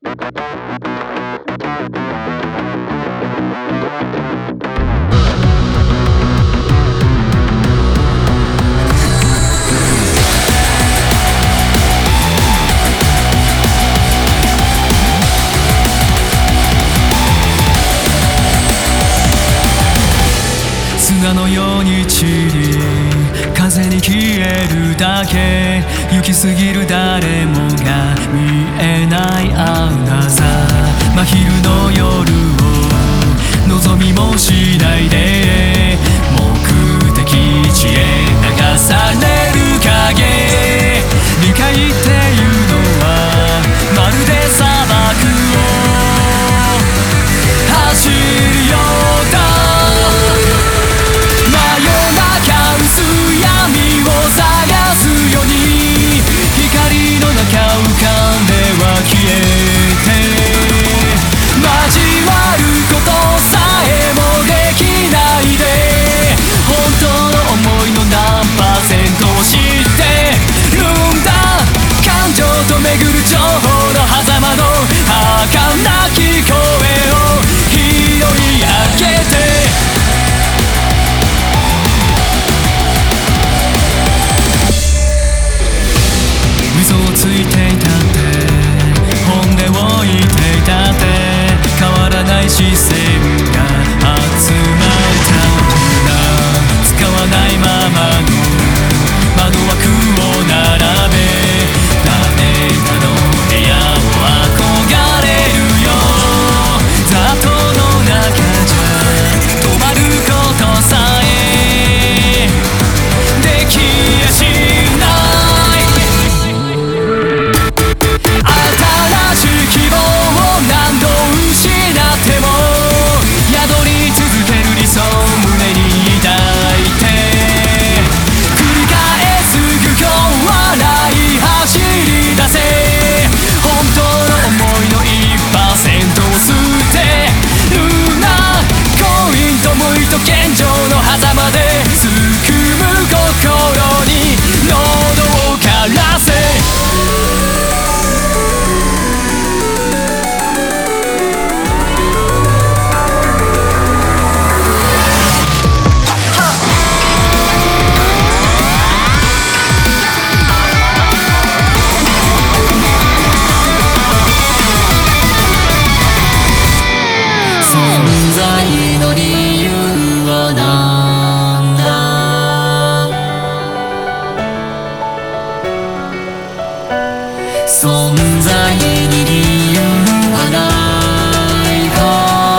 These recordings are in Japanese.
砂のように散り風に消えるだけ行き過ぎる誰もが見えないアナザー真昼の夜を望みもしないで目的地へ流される影理解っていうのはまるで砂漠を走るようだ巡る情報の狭間の儚き声を拾い上げて嘘をついていたって本音を言っていたって変わらない視線が集まったんだ使わないままの窓枠を並べ現状の狭間ですくむ心に喉を枯らせ存在の理由なんだ存在に理由はないか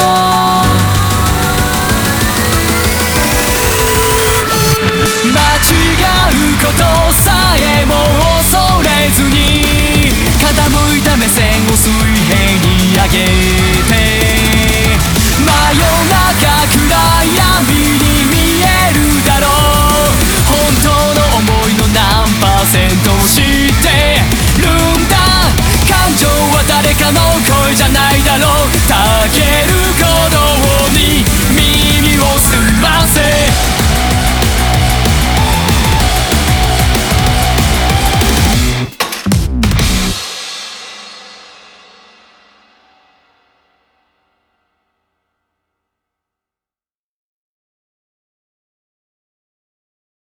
間違うことさえも恐れずに傾いた目線を水平に上げて真夜中暗闇に見えるだろう本当の思いの何パーセントを知ってるんだ感情は誰かの声じゃ